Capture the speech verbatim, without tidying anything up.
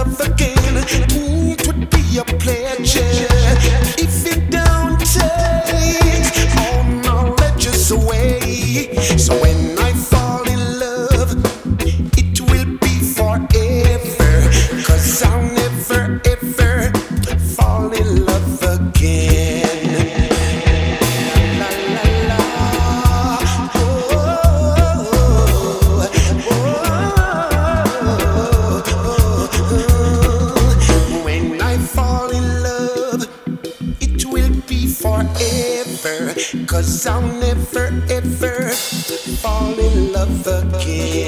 love again. Ooh, it would be a pleasure if you don't take all knowledge away. So when I fall in love, it will be forever. Cause I'll never ever fall in love again. La, la, la. Oh, oh, oh, oh. When I fall in love, it will be forever. Cause I'll never ever fall in love again.